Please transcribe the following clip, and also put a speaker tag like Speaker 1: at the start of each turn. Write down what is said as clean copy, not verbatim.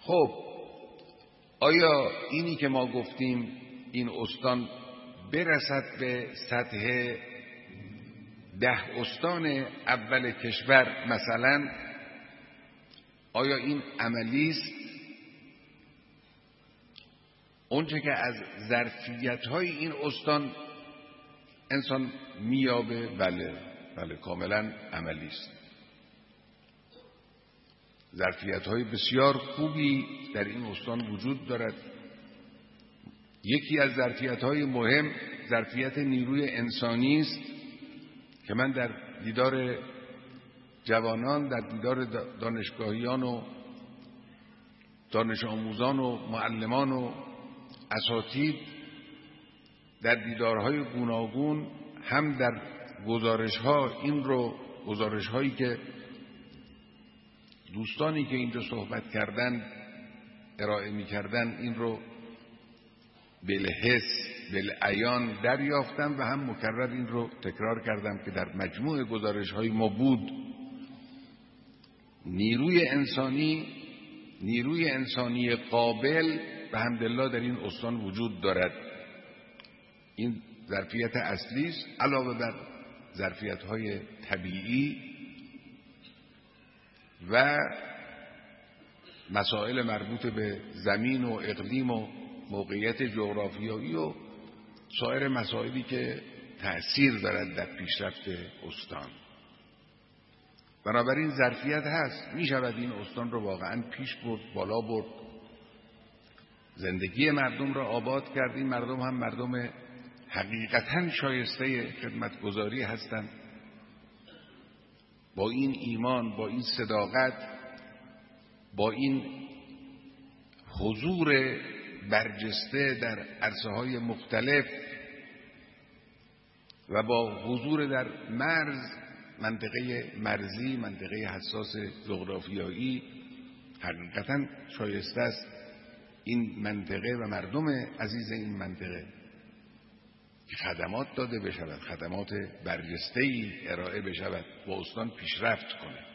Speaker 1: خب آیا اینی که ما گفتیم این استان برسد به سطح 10 استان اول کشور مثلا، آیا این عملی است؟ اونچه که از ظرفیت‌های این استان انسان میابه، بله کاملا عملی است. ظرفیت‌های بسیار خوبی در این استان وجود دارد. یکی از ظرفیت‌های مهم ظرفیت نیروی انسانی است که من در دیدار جوانان، در دیدار دانشگاهیان و دانش آموزان و معلمان و اساتید، در دیدارهای گوناگون، هم در گزارش‌هایی که دوستانی که اینجا صحبت کردن ارائه می‌کردن، این رو بالحس بالعیان دریافتم و هم مکرر این رو تکرار کردم که در مجموع گزارش‌های ما بود. نیروی انسانی قابل به حمدالله در این استان وجود دارد. این ظرفیت اصلی است، علاوه بر ظرفیت‌های طبیعی و مسائل مربوط به زمین و اقلیم و موقعیت جغرافیایی و سایر مسائلی که تأثیر دارد در پیشرفت استان. بنابراین ظرفیت هست، می شود این استان رو واقعا پیش برد، بالا برد، زندگی مردم را آباد کرد. این مردم هم مردم حقیقتاً شایسته خدمتگزاری هستند. با این ایمان، با این صداقت، با این حضور برجسته در عرصه‌های مختلف و با حضور در منطقه مرزی، منطقه حساس جغرافیایی، حقیقتاً شایسته است این منطقه و مردم عزیز این منطقه که خدمات داده بشود، خدمات برجسته‌ای ارائه بشود، با استان پیشرفت کنه.